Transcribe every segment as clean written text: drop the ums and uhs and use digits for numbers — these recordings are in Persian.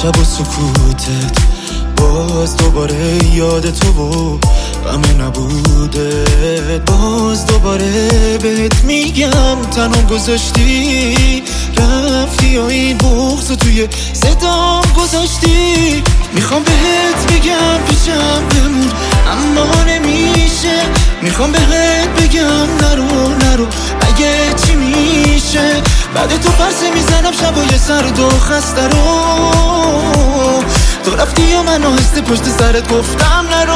شب و سکوتت، باز دوباره یاد تو و غم نبودت، باز دوباره بهت میگم تنها گذاشتی، رفتی و این بغض توی صدام گذاشتی. میخوام بهت بگم پیشم بمون اما نمیشه، میخوام بهت بگم نرو اگه چی میشه. بعد تو پرسه میزنم شبای سرد و خسته رو، تو رفتی و من آهسته پشت سرت گفتم نرو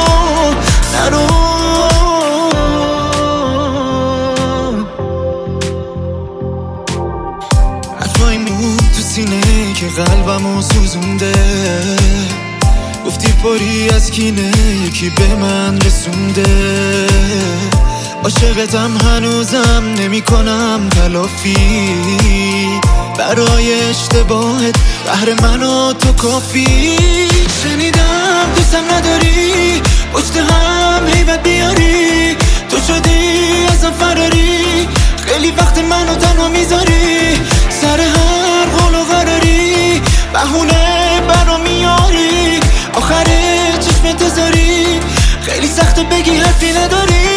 حرفای مون تو سینه که قلبمو سوزونده، گفتی پری از کینه یکی به من رسونده. عاشقتم هنوزم نمی کنم تلافی، برای اشتباهت قهر من و تو کافی. شنیدم دوستم نداری، پشت هم هیبت بیاری، تو شدی ازم فراری، خیلی وقت منو تنها میذاری، سر هر قول و قراری بهونه برا میاری، آخر چشم تزاری خیلی سخته بگی حرفی نداری.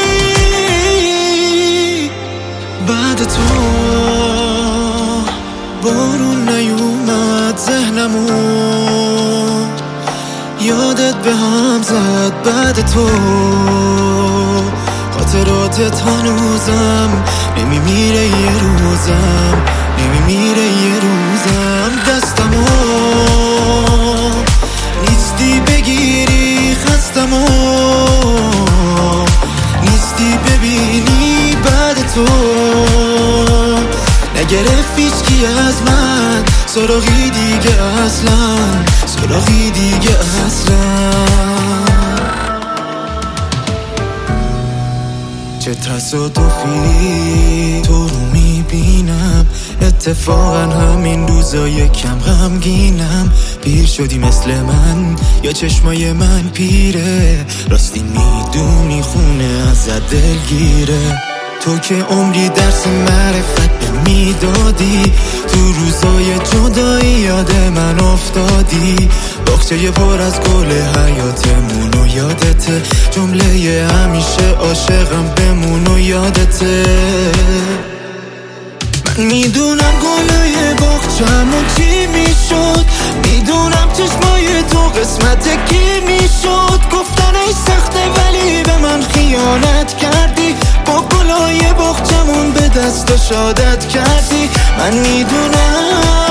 بعد تو بارون نیومد ذهنمون، یادت به هم زد. بعد تو خاطراتت هنوزم نمیمیره یه روزم، نمیمیره یه روزم. دستمو نیستی بگیری، خستمو نیستی ببینی. بعد تو نگرفت هیچکی از من سراغی دیگه اصلا، سراغی دیگه اصلا. چه تصادفی تو رو میبینم، اتفاقا همین روزا یکم غمگینم. پیر شدی مثل من یا چشمای من پیره، راستی میدونی خونه ازت دلگیره. تو که عمری درس معرفت به میدادی، تو روزای جدایی یاد من افتادی. باغچه پر از گل حیاتمون و یادته، جمله همیشه عاشقم بمون و یادته. من میدونم گلای باغچه‌مون چی میشد، میدونم چشمای تو قسمت کی میشد. گفتنش سخته ولی به من خیانت کردی، با گلای باغچه‌مون به دست و شادت کردی. من میدونم